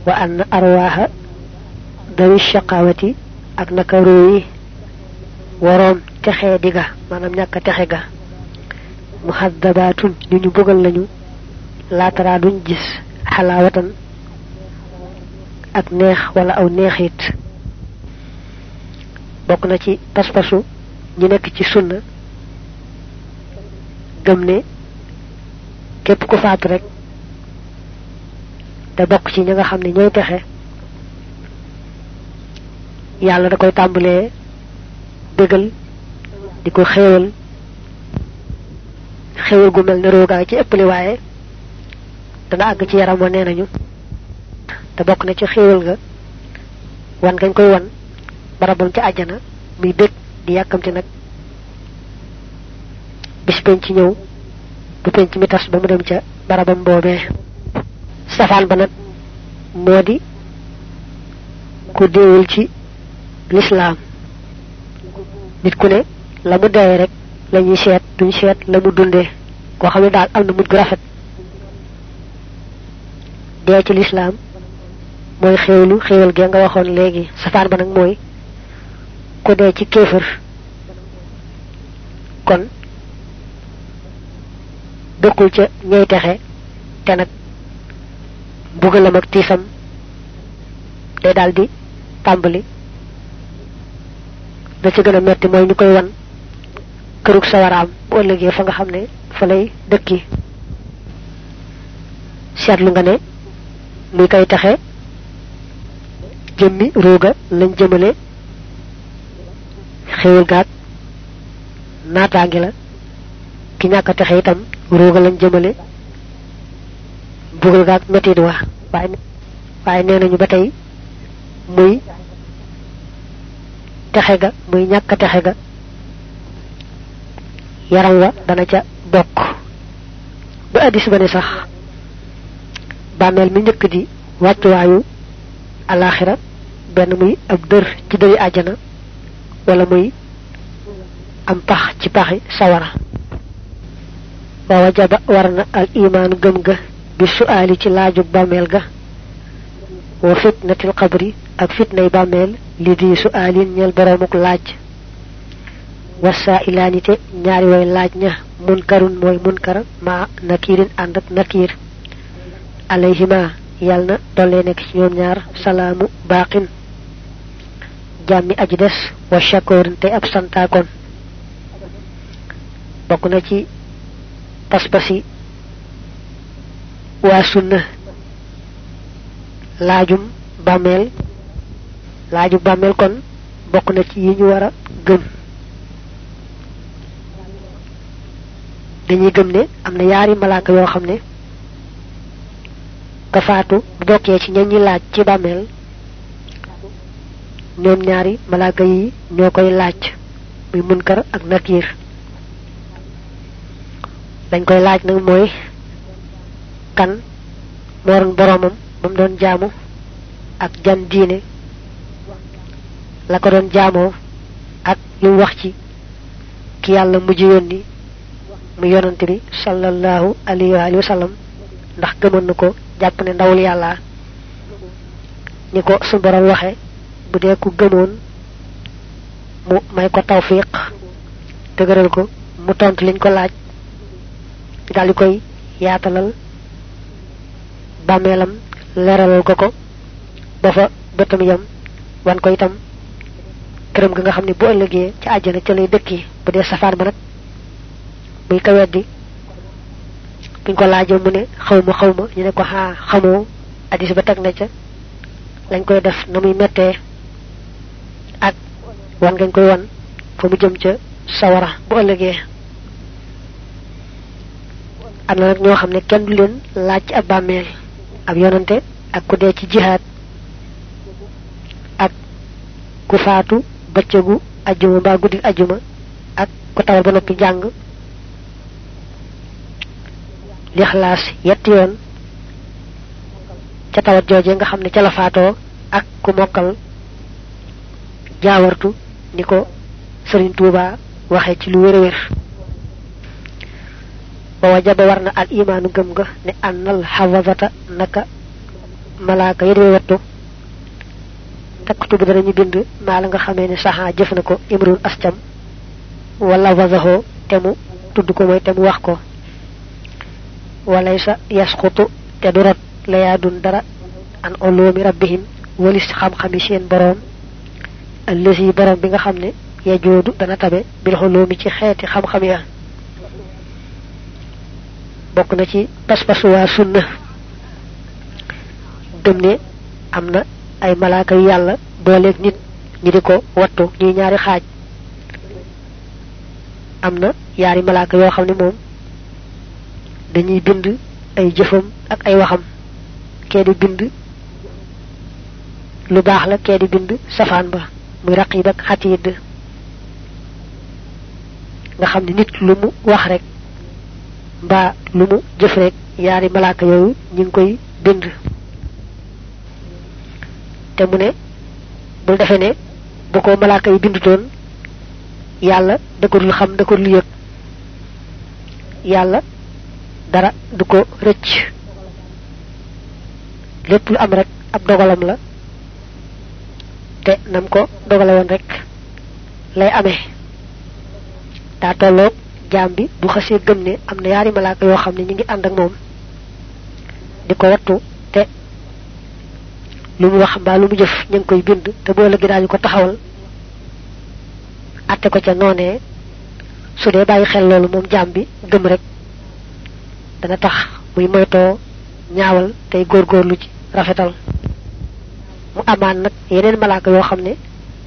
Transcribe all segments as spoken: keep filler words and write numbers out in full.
wa anna arwaha dawi shaqawati ak naka ruyi warom texe diga manam ñaka texe ga muhaddabatun ñu ñu bëggal lañu la tara duñ gis halawatan ak neex wala aw neexit bokk na ci paspasu ñi nekk ci sunna gëm ne képp ku faatu rek da bokk ci ñi nga xam ne ñooy texe yàlla da koy tàmbalee bégal di ko xéewal xéewal gu mel ne roogaa ci ëppali waaye dana àgg ci yaram wa nee nañu te bokk na ci xéewal ga wan gañ koy wan barabam ci àjjana muy bég di yàkkamti nag bis penc ñëw bu penc mi tas ba mu dem ca barabam boobee safaan ba nag moo di ku déewul ci l'islam nit ku ne la mu dee rek la ñuy seet duñ seet la mu dundee koo xam ne daal am na mujj gu rafet dee ci l'islam mooy xéewlu xéewal gi nga waxoon léegi safaan ba nag mooy ku dee ci kéefër kon bokkul ca ñay texe te nag mbugalam ak tiisam day daldi tàmbali da ci gën a metti mooy ñu koy wan kërug sawaraam bu ëllëgee fa nga xam ne fa lay dëkki seetlu nga ne muy koy texe jëmmi ruuga lañ jëmale xéewal gaag naataangi la ki ñàkk texe itam ruuga lañ jëmale bugal gaag metti wa waaye waaye nee nañu ba tey muy texe ga muy ñàkk texe ga yaram wa dana ca bokk ba addis ba ne sax bàmmeel mi njëkk di wàccuwaayu alaxira benn muy ab dër ci dëri àjjana wala muy am pax ci paxi sawara wa wajaba warna al iman gëm ga bi su'ali ci laaju bàmmeel ga wa fitnatil qabri ak fitnay bàmmeel li di su'alin ñel boromuk laaj wa sa'ilanite ñaari way laaj ña munkarun moy munkar ma nakirin and ak nakir alayhima yalna dolle nek ci ñoom ñaar salamu baqin jammi aji des wa shakurin te ab santakon bokku na ci paspasi wa sunna laajum bàmmeel laaju bàmmeel kon bokk na ci yi ñu war a gëm dañuy gëm ne am na yaari malaaka yoo xam ne ka faatu bu bokkee ci ñañi laaj ci bàmmeel ñoom ñaari malaaka yi ñoo koy laaj muy munkar ak nakir dañ koy laaj nag mooy kan moron boromam bam doon jaamu ak jan diine la ko doon jaamoo ak li wax ci ki yàlla mujj yónni mu yonante bi sallallahu alayhi wa sallam ndax gëmon na ko jàpp ne ndawul yàlla ni ko su borom waxe bu dee ku gëmoon mu may ko tawfiq dëgëral ko mu tontu liñ ko laaj dal di koy yaatalal bàmmeelam leeralal ko ko ba fa bëtam yam wan ko itam këram ga nga xam ne bu ëllëgee ci àjjana ca lay dëkki bu dee safaan ba nag muy ka weddi buñ ko laajee mu ne xawma xawma ñu ne ko xaa xamoo hadis ba teg na ca lañ koy def na muy mettee ak wan ngañ koy wan fa mu jëm ca sawara bu ëllëgee am na nag ñoo xam ne kenn du leen laaj ci ab bàmmeel ab yonante ak ku dee ci jihaad ak ku faatu bëccëgu ajjuma mbaa guddi ajjuma ak ku tawal ba noppi jàng l'ikhlas yetti yoon ca tawat jooje nga xam ne ca la faatoo ak ku mokkal jaawartu ni ko Serigne Touba waxe ci lu wér wér wa wajaba warna al imanu gëm ga ne annal hawazata naka malaaka yi wattu taktu bu dara ñu bind ma la nga xamé ni saha jëf na ko imrun astam wala wazaho temu tudd ko moy temu wax ko walaysa yasqutu te du rot la yaadun dara an ulumi rabbihim walis xam-xami seen borom allazi borom bi nga xamne ya joodu dana tabe bil ulumi ci xeeti xam-xam ya bokk na ci pas-pasu wa sunna dem ne amna ay malaaka yu yalla booleeg nit ñi diko wattu ñi ñaari xaaj amna yaari malaaka yo xamne mom dañuy bind ay jëfëm ak ay waxam kee di bind lu baax la kee di bind safaan ba muy raqib ak xatiid nga xam ne nit lu mu wax rek mbaa lu mu jëf rek yaari malaaka yooyu ñu ngi koy bind te mu ne bul defe ne bu ko malaaka yi bindutoon yàlla da ko dul xam da ko dul yëg yàlla dara du ko rëcc lépp lu am rek ab dogalam la te nam ko dogale woon rek lay amee daa tolloog jaam bi bu xasee gëm ne am na yaari malaaka yoo xam ne ñu ngi ànd ak moom di ko wattu te lu mu wax mbaa lu mu jëf ñu ngi koy bind te boo lëggi daañu ko taxawal atte ko ca noonee su dee bàyyi xel loolu moom jaam bi gëm rek dana tax muy moytoo ñaawal tey góorgóorlu ci rafetal mu amaan nag yeneen malaaka yoo xam ne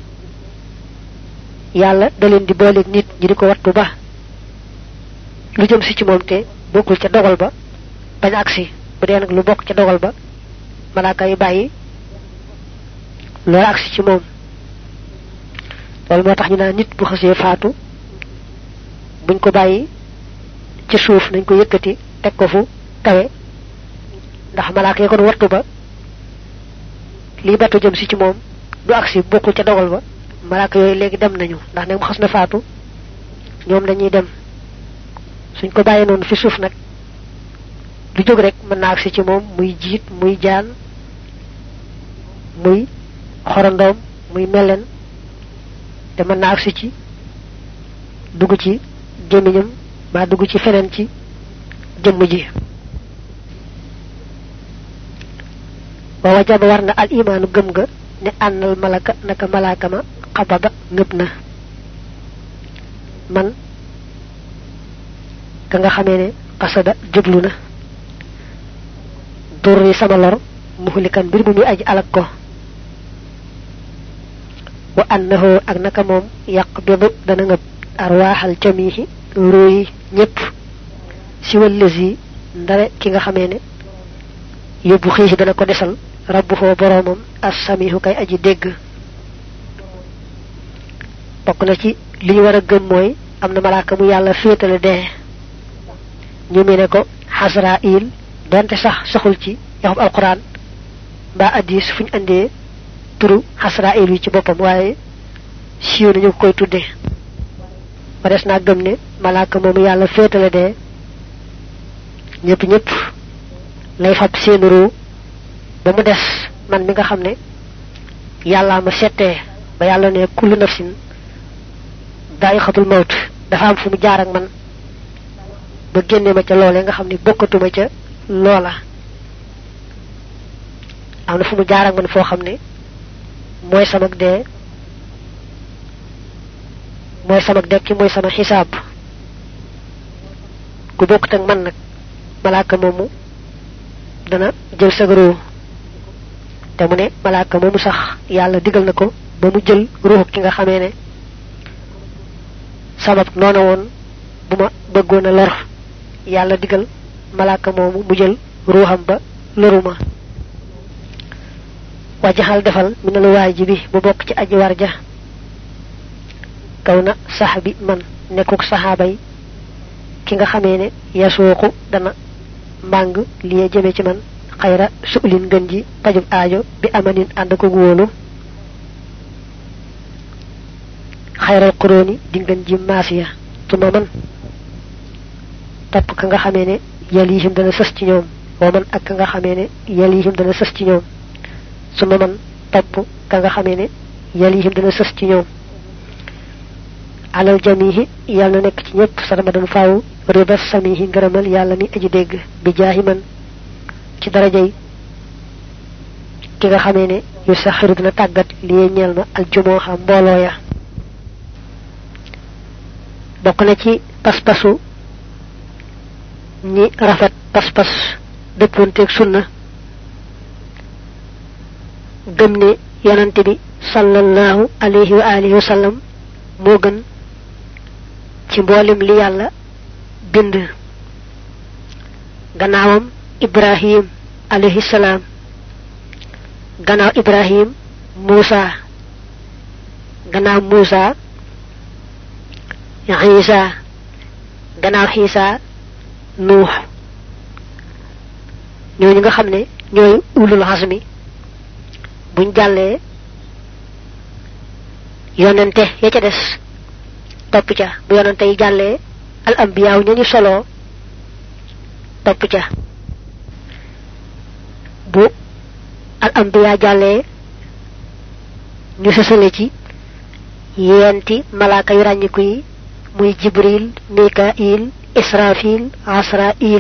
yàlla da leen di booleeg nit ñi di ko wattu ba lu jëm si ci moom te bokkul ca dogal ba bañ agsi bu dee nag lu bokk ca dogal ba malaaka yi bàyyi loolu agsi ci moom loolu moo tax ñu naan nit bu xasee faatu buñ ko bàyyi ci suuf nañ ko yëkkati teg ko fu kawe ndax malaaka yi ko wattu ba li batu jëm si ci moom du agsi bokkul ca dogal ba malaaka yooyu léegi dem nañu ndax nag mu xas na faatu ñoom dañuy dem suñ ko bàyyi noonu fi suuf nag du jóg rek mën na agsi ci moom muy jiit muy jaan muy xorandoom muy melen te mën na agsi ci dugg ci gémmiñam ba dugg ci feneen ci jëmm ji wa wajaba warna al imaanu gëm ga ne annal malaka naka malaka ma qabada ngëb na man ka nga xamee ne qasada jublu na durri sama lor muhlikan bir bu muy aji alak ko wa annahu ak naka moom yaqbidu dana ngëb arwaaxal jamihi ruuyi ñépp si wallazi ndare ki nga xamee ne yóbbu xiisi dana ko desal rabbuhu boromam as-samihu kay aji dégg bokk na ci li ñu war a gëm mooy am na malaaka mu yàlla féetale dee ñu mene ko Hasrail donte sax saxul ci yaxub alquran mbaa addis fuñ andee turu Hasrail yi ci boppam waaye siiw nañu koy tudde ba des naa gëm ne malaaka moomu yàlla féetale dee ñëpp ñëpp lay fab seen ruu ba mu des man mi nga xam ne yàlla ma settee ba yàlla ne kullu nafsin daa'iqatul mawt dafa am fu mu jaar ak man ba génne ma ca loolee nga xam ne bokkatuma ca loola am na fu mu jaar ak man foo xam ne mooy sama dee mooy sama dekki mooy sama xisaab ku bokkut ak man nag malaaka moomu dana jël sa ruu te mu ne malaaka moomu sax yàlla digal na ko ba mu jël ruux ki nga xamee ne sabab noona woon bu ma bëggoon a lor yàlla digal malaaka moomu mu jël ruuxam ba loruma wajaxal defal minal waajibi bu bokk ci aji warja kaw na saxbi man nekkuk saxaabay ki nga xamee ne yasuuqu dana mbàng liye jëme ci man xayra su'lin gën ji pajub aajo bi amanin ànd ko wóolu xayral quroni di ngën ji maasiya tuma man topp ka nga xamee ne yalihim dana sës ci ñoom wa man ak nga xamé né yalihim dana sës ci ñoom suma man topp ka nga xamé né yalihim dana sës ci ñoom alal jamihi yalla nek ci ñepp sarama dañ faaw rida samihi ngërëmal yalla mi aji dégg bi jaahi man ci darajay ki nga xamé né yu saxiru dina tàggat li ñeel na al jumuha mbooloo ya bokk na ci pas-pasu ñi rafet pas-pas dëpponteeg sunna gëm ne yonante bi sallallahu alayhi wa alihi wa sallam moo gën ci mboolem li yàlla bind gannaawam ibrahim alayhi salaam gannaaw ibrahim musa gannaaw musa isa gannaaw isa nuh ñooñu nga xam ne ñooy ulul hasmi buñ jàllee yonente ya ca des topp ca bu yonente yi jàllee al ambiyaaw ñañu solo topp ca bu al ambiya jàllee ñu sësale ci yenti malaaka yu ràññiku yi muy jibril mikail israfil asrail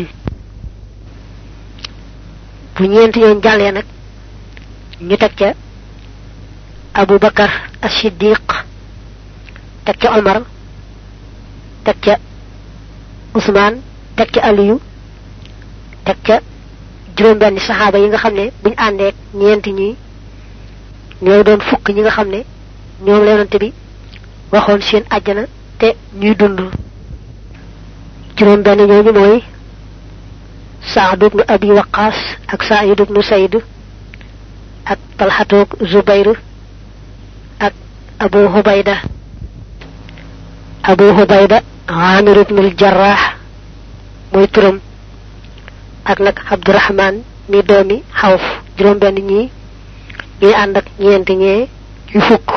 bu ñeenti ñoon jàllee nag ñu teg ca abu bakar as-siddiq teg ca omar teg ca usman teg ca aliyu teg ca juróom benn saxaaba yi nga xam ne buñ àndeek ñeenti ñi ñooy doon fukk ñi nga xam ne ñoom la yonante bi waxoon seen àjjana te ñuy dund juróom benn ñooñu mooy Sa'd ibn Abi Waqqas ak Sa'id ibn Sayd ak Talhatok Zubayr ak Abu Hubayda Abu Hubayda Amir ibn al-Jarrah mooy turam ak nag Abdurrahman mi doomi Xawf juróom benn ñi ñuy ànd ak ñeenti ñee yu fukk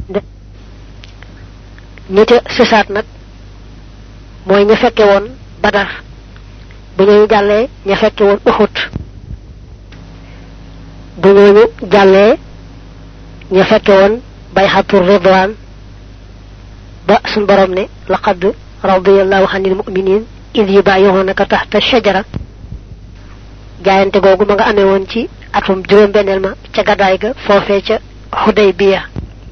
ñi ca sësaat nag mooy ña fekke woon Badar bu ñooñu jàllee ña fekke woon Uhud bu ñooñu jàllee ña fekke woon bayhatur ridwan ba sun borom ne laqad radiyallahu anil mu'minin idh yubayyi'unaka tahta shajara jaayante googu ma nga amee woon ci atum juróom benneel ma ca gadaay ga foofee ca Hudaybiya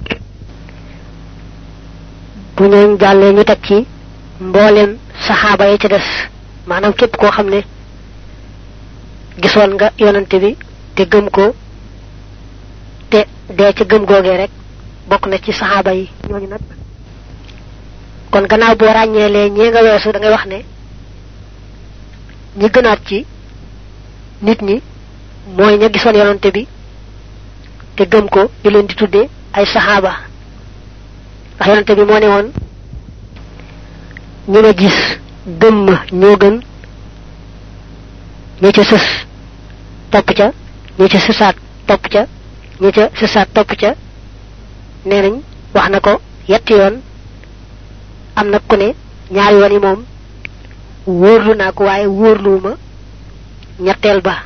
bu ñooñu jàllee ñu teg ci mboolem saxaaba yi ca des maanaam képp koo xam ne gisoon nga yonante bi te gëm ko te dee ca gëm googee rek bokk na ci saxaaba yi ñooñu nag kon gannaaw boo ràññeelee ñee nga weesu da ngay wax ne ñi gënaat ci nit ñi mooy ña gisoon yonante bi te gëm ko ñu leen di tuddee ay saxaaba ndax yonante bi moo ne woon ñi ma gis gëm ma ñoo gën ñi ca sës topp ca ñi ca sësaat topp ca ñi ca sësaat topp ca nee nañ wax na ko yetti yoon am na ku ne ñaari yoon yi moom wóorlu naa ko waaye wóorluwuma ñetteel ba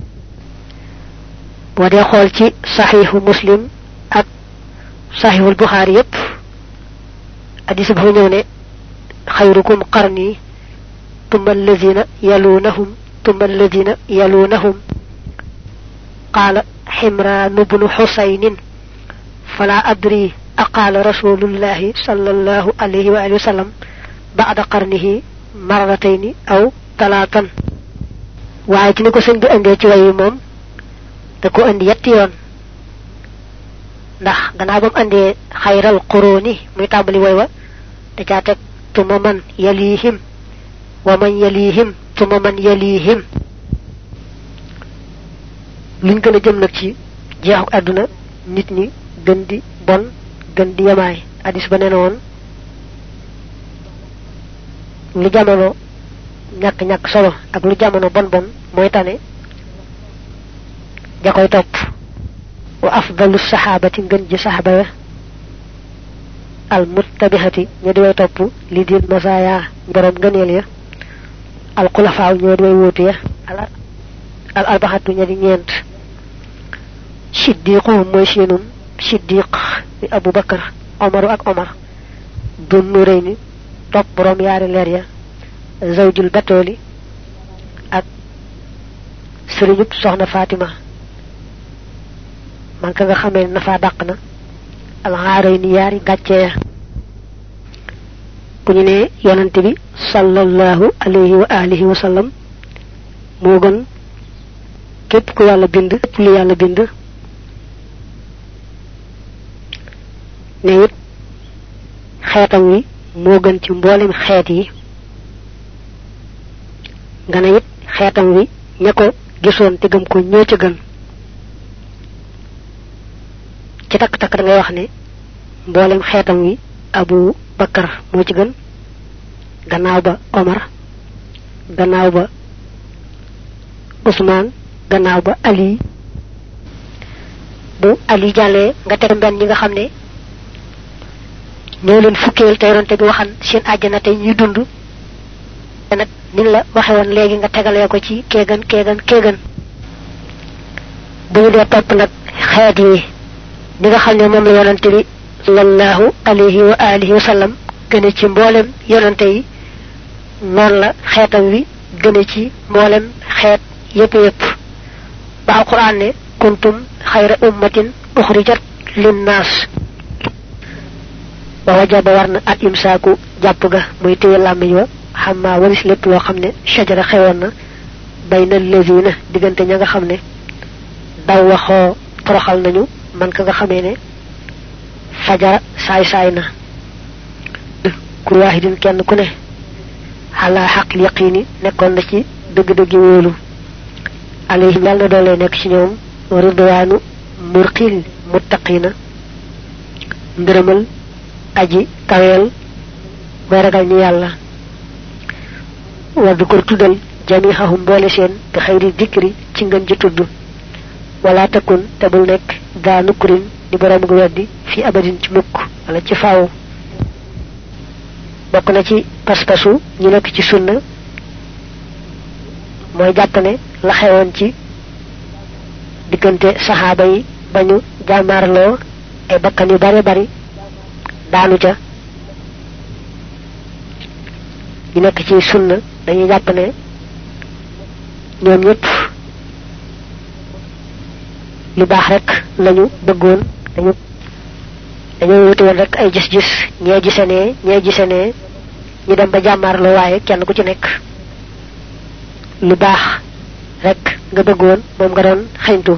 boo dee xool ci saxiixu muslim ak saxiixul buxaari yépp hadis bu ñëw ne xayrukum qarni ثم الذين يلونهم ثم الذين يلونهم قال حمران بن حسين فلا أدري أقال رسول الله صلى الله عليه وآله وسلم بعد قرنه مرتين أو ثلاثا waaye ci ni ko sëñ bi andee ci wayi moom da ko andi yetti yoon ndax gannaaw bam andee xayral quruni muy tàmbali way wa da caa teg tuma man yalihim wa man yalihim tuma man yalihim luñ gën a jëm nag ci jeexu àdduna nit ñi gën di bon gën di yamaay hadis ba nee na woon lu jamono ñàkk ñàkk solo ak lu jamono bon bon mooy tane ja koy topp wa afdalu sahabati ngën ji sahaba ya al muttabihati ñi di way topp li di masaya borom ngëneel ya al khulafa ñoo di way wuute ya ala al arbahatu ñadi ñent siddiqu moy senum siddiq bi Abu Bakar Omar ak Omar dun nurayni top borom yaari leer ya zawjul batoli ak serigne soxna Fatima man ka nga xamé nafa dakna al harayni yaari gatché ya bu ñu né yonent bi sallallahu alayhi wa alihi wa sallam mo gën képp ku yàlla bind képp lu yàlla bind ne it xeetam wi moo gën ci mboolem xeet yi nga ne it xeetam wi ña ko gisoon te gëm ko ñoo ca gën ci takk takk da ngay wax ne mboolem xeetam wi Abu Bakar moo ci gën gannaaw ba Omar gannaaw ba Usman gannaaw ba Ali bu Ali jàllee nga teg mbenn ñi nga xam ne ñoo leen fukkeel te yonante bi waxan seen àjjana te ñuy dund nag ni la waxe woon léegi nga tegalee ko ci keegan keegan keegan bu ñu dee topp nag xeet yi ni nga xam ne moom la yonante bi sallallahu alayhi wa alihi wa sallam gëne ci mboolem yonante yi noonu la xeetam wi gëne ci mboolem xeet yépp yépp ba alquran ne kuntum xayra ummatin uxrijat linnaas wa wajaba warna at imsaaku jàpp ga muy téye làmmiñ wa xamma walis lépp loo xam ne shajara xewoon na bayna lazina diggante ña nga xam ne daw waxoo toroxal nañu man ka nga xamee ne fajara saay saay na ku waahidin kenn ku ne xalaa xaqil yaqini nekkoon na ci dëgg-dëggi wóolu alayhim yàlla doole nekk ci ñoom ridwaanu murqil muttaqina ngërëmal aji kaweel mooy ragal ñu yàlla wa dukur tuddal jamihahum boole seen bi xayri dikri ci ngën ji tudd wala takun te bul nekk daa nukkurin di borom gu weddi fi abadin ci mukk wala ci faaw bokk na ci pas-pasu ñu nekk ci sunna mooy jàpp ne la xewoon ci diggante saxaaba yi bañu jàmmaarloo ay bakkan yu bari bari daanu ca ñu nekk ci sunna dañuy jàpp ne ñoom ñëpp lu baax rek lañu bëggoon dañu dañoo wuté woon rek ay gis-gis ñee gisane ñee gisane ñu dem ba jàmmaarloo waaye kenn ku ci nekk lu baax rek nga bëggoon moom nga doon xeñtu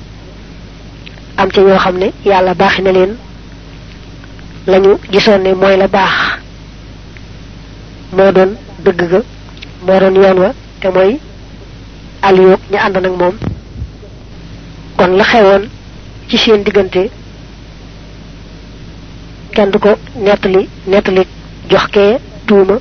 am ci ñoo xam ne yàlla baaxi na leen lañu gisoon ne mooy la baax moo doon dëgg ga moo doon yoon wa te mooy aliyoog ñu ànd nag moom kon la xewoon ci seen diggante kenn du ko nettali nettali jox kee tuuma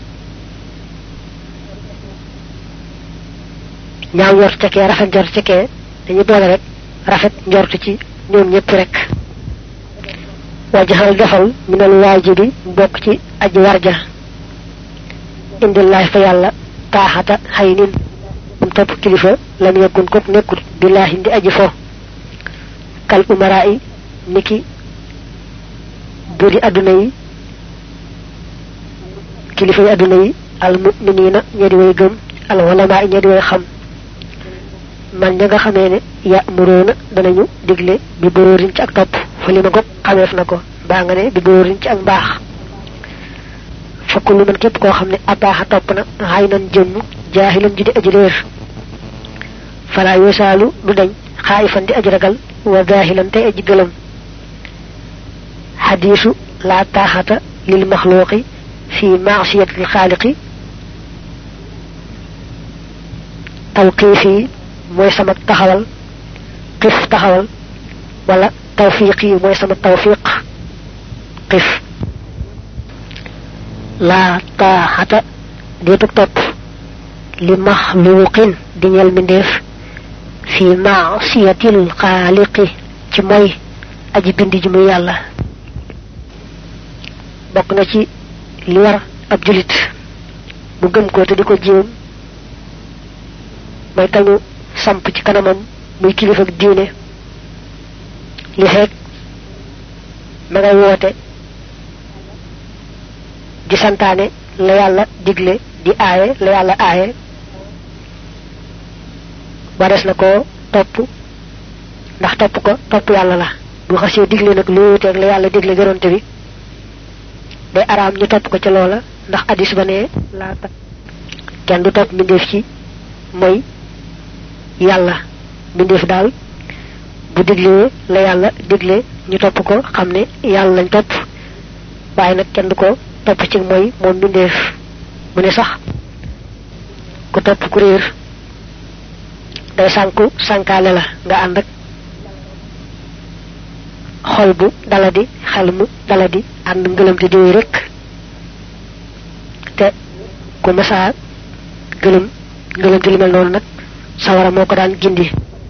ñaaw njort ca kee rafet njort ca kee dañu boole rek rafet njort ci ñoom ñëpp rek wajaxal defal minal waajibi bokk ci aji warja indillahi fa yàlla taaxata xay nin um topp kilifa lam yakun ko nekkut billahi ndi aji fo kal umara yi niki budi aduna yi kilifa yi aduna yi al mu'minina ñedi way gëm al ulama ñedi way xam man nga xamé ne ya muruna danañu diglé bi bororin ci ak top fa lima gop xamef nako ba nga ne bi bororin ci ak bax fakku man kep ko xamne abaha top na haynan jëm jahilan jidi aji leer fala yusalu du dañ khaifan di aji ragal wa zahilan tay aji gelam hadithu la tahata lil makhluqi fi ma'siyati al khaliqi tawqifi moy sama taxawal qif taxawal wala tawfiqi moy sama tawfiq qif la tahata detu top li makhluqin di ñal mindef fi ma'siyatil khaliqi ci moy aji bindi ji muy yalla bok na ci li war ab julit bu gëm ko te diko jéem may tañu samp ci kanamam muy kilifa ak diine li xeek ma ngay woote di santaane la yàlla digle di aaye la yàlla aaye ba des na ko topp ndax topp ko topp yàlla la bu xasee digle nag lu wuteeg la yàlla digle gëronte bi day araam ñu topp ko ca loola ndax hadis ba ne laata kenn du topp mbindeef ci mooy yàlla mbindeef daal bu diglee la yàlla digle ñu topp ko xam ne yàlla lañ topp waaye nag kenn du ko topp ci mooy moom mbindeef mu ne sax ku topp ku réer day sànku sànkaale la nga ànd ak xol bu daladi xel mu daladi ànd ngëlam te diwee rek te ku mësaa gëlëm ngëlam te li mel noonu nag sawara moo ko daan gindi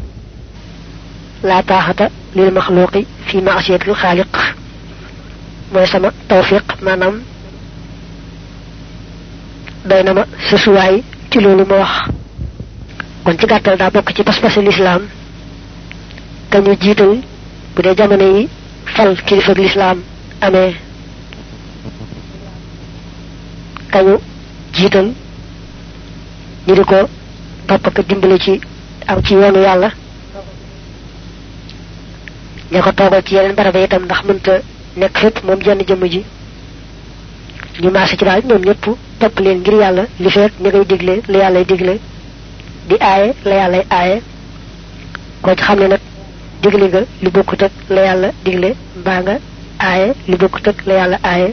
laa taaxata lil maxluqi fi maasiyatil xaaliq mooy sama tawfiq maanaam doy na ma sësuwaay ci loolu ma wax kon ci gàttal daa bokk ci pas-pasi lislaam kañu jiital bu dee jamono yi fal kilifa lislaam amee kañu jiital ñu di ko topp ak dimbale ci aw ci yoonu yàlla ña ko toogal ci yeneen barab itam ndax mënta nekk fépp moom jenn jëmm ji ñu maase ci daal ñoom ñëpp topp leen ngir yàlla li feet ñi ngay digle la yàllay digle di aaye la yàllay aaye koo ci xam ne nag digle nga li bokkut ak la yàlla digle mbaa nga aaye li bokkut ak la yàlla aaye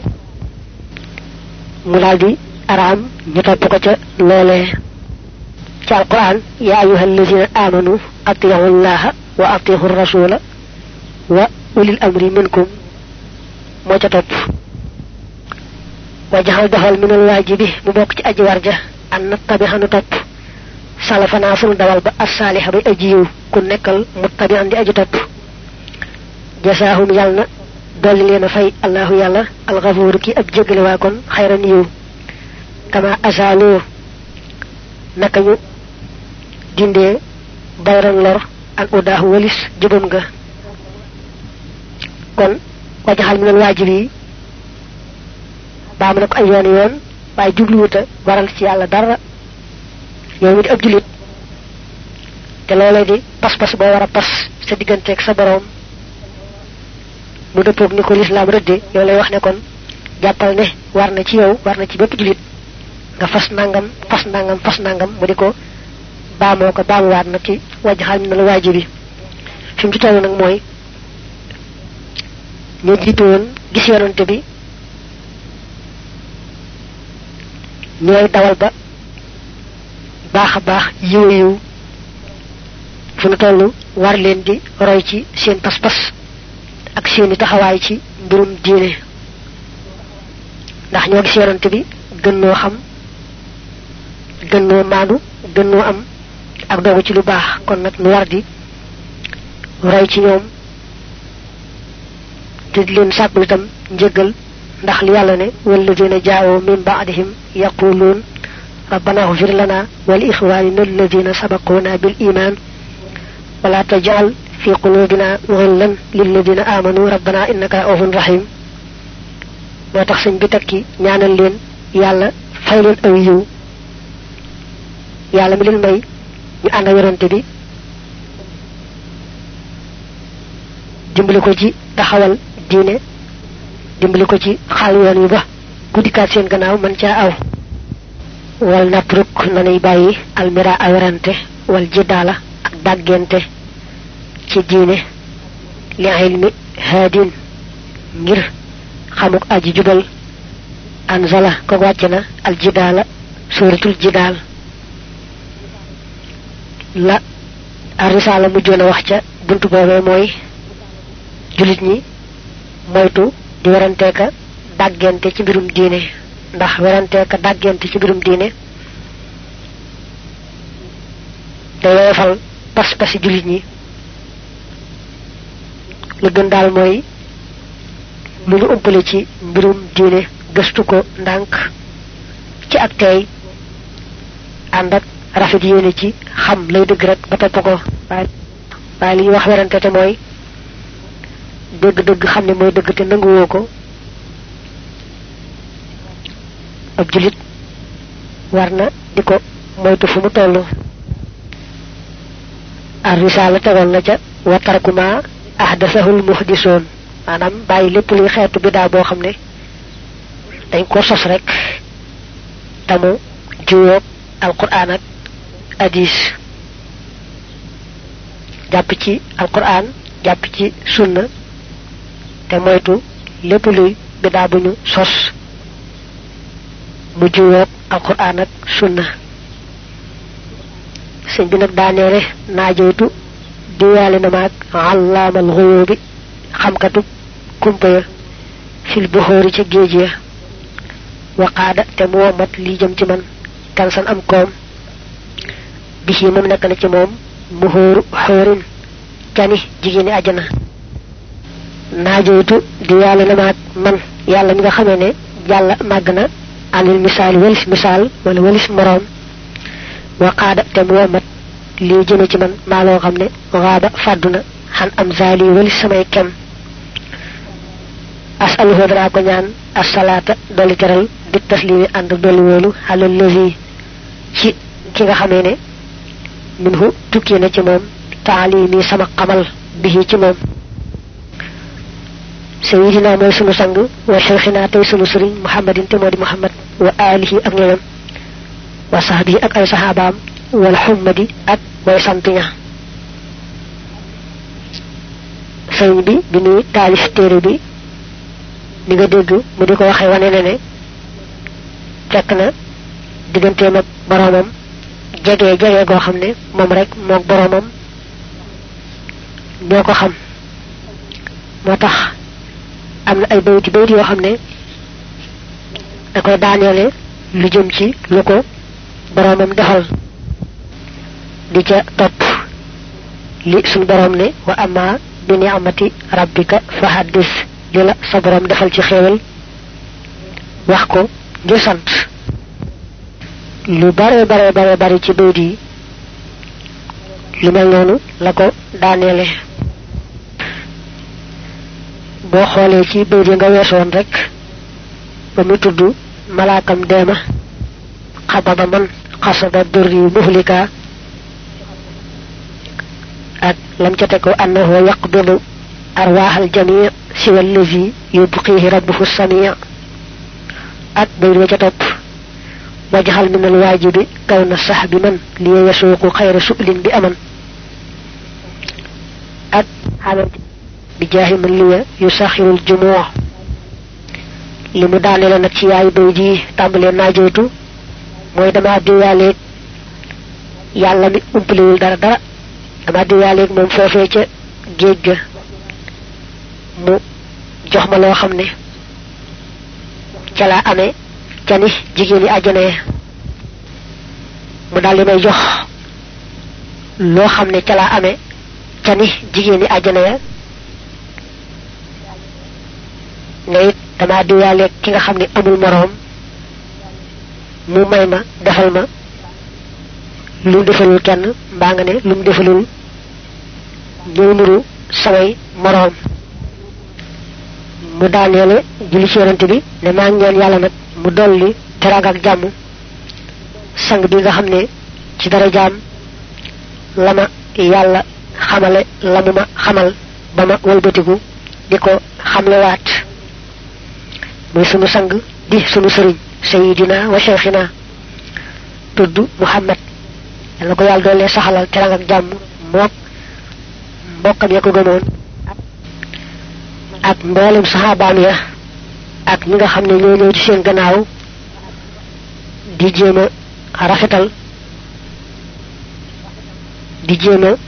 mu daal di araam ñu topp ko ca loolee ci alquran ya ayuha allazina amanu atiihu llaha wa atiihu rasula wa ulil amri minkum moo ca topp wa jaxal doxal minal waajibi mu bokk ci aji warja an nattabi'anu topp salafana sunu dawal ba as-saaliha bay aji yiw ku nekkal muttabi'an di aji topp jasaahum yàlla na dolli leen a fay allahu yàlla alxafuuru ki ab jéggale waa kon xayran yiw kama asaaloo naka ñu dindee bayran lor an udaahu walis jubam nga kon wajaxal minal waajib yi baam na ko ay yoon yoon waaye jubluwuta waral ci yàlla dara yow mi di ab julit te loolee di pas-pas boo war a pas sa digganteeg sa boroom mu dëppoog ni ko lislaam rëdde yow lay wax ne kon jàppal ne war na ci yow war na ci bépp julit nga fas nangam fas nangam fas nangam mu di ko baamoo ko baamuwaat nag ci wajaxal minal waajib yi fi mu ci toll nag mooy ñu jiitu woon gis yonante bi ñooy dawal ba baax a baax yiw yiw fu nu toll war leen di roy ci seen pas-pas ak seeni taxawaay ci mbirum diine ndax ñoo gis yonante bi gën noo xam gën noo maandu gën noo am ak doogu ci lu baax kon nag nu war di roy ci ñoom te di leen sàkkul itam njëggal ndax li yàlla ne walladina jaa'u min ba'dihim yaquluun rabbana ighfir lana wa li ikhwanina alladina sabaquna bil iman wa la taj'al fi qulubina ghillan lil ladina amanu rabbana innaka ra'ufun rahim moo tax sëñ bi tekki ñaanal leen yàlla fay leen aw yiw yàlla mi leen may ñu ànd ak yonante bi dimbali ko ci taxawal diine dimbali ko ci xaal yoon yu ba ku dikkaat seen gannaaw man caa aw wal natruk nanuy bàyyi almira awrante wal jiddaala ak dàggente ci diine li ilmi haadin ngir xamuk aji jubal anzala ko wàcc na al jiddaala suratul jiddaal la arisaala mujjoon a wax ca buntu boobee mooy julit ñi moytu di weranteeka dàggente ci mbirum diine ndax weranteeka dàggente ci mbirum diine day woyofal pas-pasi julit ñi lu gën daal mooy lu ñu umpale ci mbirum diine gëstu ko ndànk ci ak tey ànd ak rafet yéene ci xam lay dëgg rek ba topp ko waaye li wax werante te mooy dëgg-dëgg xam ne mooy dëgg te nanguwoo ko ab julit war na di ko moytu fu mu toll ar risala tegal na ca wa tarkuma ahdasahul muhdisun maanaam bàyyi lépp luy xeetu bidaa boo xam ne dañ ko sos rek tamu juyoog alquran ak hadis jàpp ci alquran jàpp ci sunna te moytu lépp luy bidaa bu ñu sos mu juyoog alquran ak sunna sëñ bi nag daaneele naajeytu diwaale na maag allaamal xuyóobi xamkatu kumpa ya fil buxóori ca géej ya waqaada te mu womat lii jëm ci man kansan am koom bi ci moom nekk na ci moom muhóoru xóorin cani jigéeni ajana naajeytu diwaale na maag man yàlla mi nga xamee ne yàlla màgg na anil misaal walis misaal wala walis moroom waqaada te mu womat lii jëme ci man maa loo xam ne raaba fàdduna xan am zaali walis samay kem asaluhu danaa ko ñaan asalaata dolli teral bi taslimi ànd dolli wóolu xalal lësi ci ki nga xamee ne minhu tukkee na ci moom taalimi sama xamal bihi ci moom sayidina mooy sunu sang wa cheikhina tey sunu sëriñ muhammadin te moo di muhammad wa alihi ak ñoñam wa sahbihi ak ay sahabaam wal xummadi ak way sant ña sëriñ bi bi muy taalif téere bi ni nga dégg mu di ko waxee wane ne ne fekk na digganteem ak boroomam jege jege goo xam ne moom rek moog boroomam ñoo ko xam moo tax am na ay bayti bayti yoo xam ne da koy daaneele lu jëm ci lu ko boroomam defal di ca topp li suñ boroom ne wa amma bi ni'mati rabbika fa haddis li la sa boroom defal ci xéewal wax ko ngir sant lu bare bare bare bare ci bayt yi lu mel noonu la ko daaneele boo xoolee ci bayt yi nga weesoon rek ba mu tudd malaakam deema xababa man xasaba durri muhlika ak lam ca teg ko annahu yaqbidu arwaaxal jamii siwa allazi yubqihi rabbuhu samii ak bayt wa ca topp wajxal min alwaajibi kaw na sax bi man li yasuuqu xayra su'lin bi aman ak xamal bi jaahi man liya yusaxirul jumuux li mu daane la nag ci yaayu bay ji tàmbalee naajootu mooy dama diwaaleeg yàlla mi umpaliwul dara dara dama diwaaleeg moom foofee ca géej ga mu jox ma loo xam ne ca laa amee ca ni jigéen yi àjjana ya mu daal li may jox loo xam ne ca laa amee ca ni jigéen yi àjjana ya nga it dama diwaaleeg ki nga xam ne amul moroom mu may ma defal ma lu mu defalul kenn mbaa nga ne lu mu defalul ñëw nuru samay moroom mu daaneele julli ci yonante bi ne maa ngi ñaan yàlla nag mu dolli teraanga ak jàmm sang bi nga xam ne ci dara jaam la ma yàlla xamale la mu ma xamal ba ma wëlbatiku di ko xamlewaat muy sunu sang di sunu sëriñ sayidina wa cheikhina tudd muhammad yàlla ko yàlla doole saxalal teraanga ak jàmm mook mbokkam ya ko gëmoon ak mboolem saxaabaam ya ak ñi nga xam ne ñoo ñëw ci seen gannaaw di jéem a rafetal di jéem a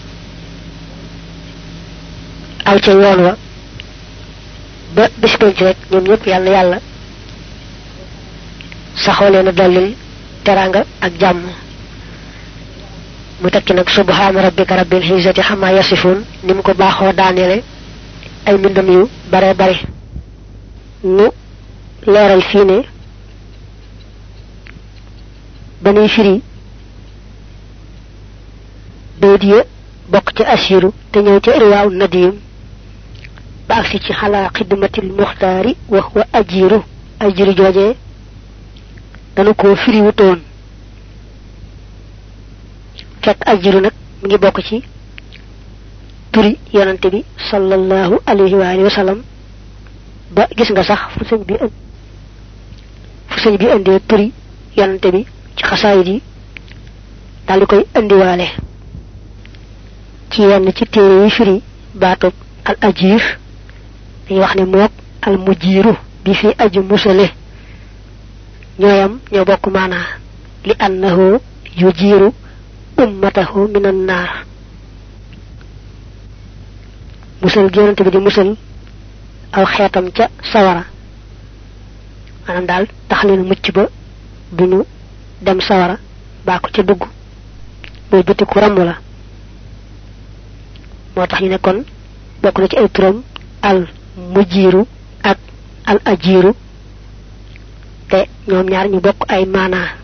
aw ca yoon wa ba bis penc rek ñoom ñëpp yàlla yàlla saxoo leen a dollil teraanga ak jàmm mu tekki nag subhaana rabbika rabbil izzati xammaa yasifuun ni mu ko baaxoo daaneele ay mbindam yu bare bare ñu leeral fii ne ba nuy firi baydiya bok ci asiru te ñew ci irwaaw nadim ba ak ci xala khidmatil muxtari wa huwa ajiru ajiru jojé dana ko firi wutoon fek ajiru nak ngi bok ci turi yonante bi sallallahu alayhi wa alihi wa sallam ba gis nga sax fu señ bi fu señ bi ande turi yonante bi ci xasaayid yi dal koy andi walé ci yenn ci téré yi firi baatub al ajir dañuy wax ne mook al mujiru bi fi aju musale ñoyam ñoo bokk maana li annahu yujiru ummatahu minan nar musal yonante bi di musal aw xeetam ca sawara manam dal tax leen mucc ba duñu dem sawara ba ko ca dugg boy bëti ku ramu la motax ñu ne kon bokku na ci ay turam al mujiru ak al ajiru te ñoom ñaar ñu bokk ay maana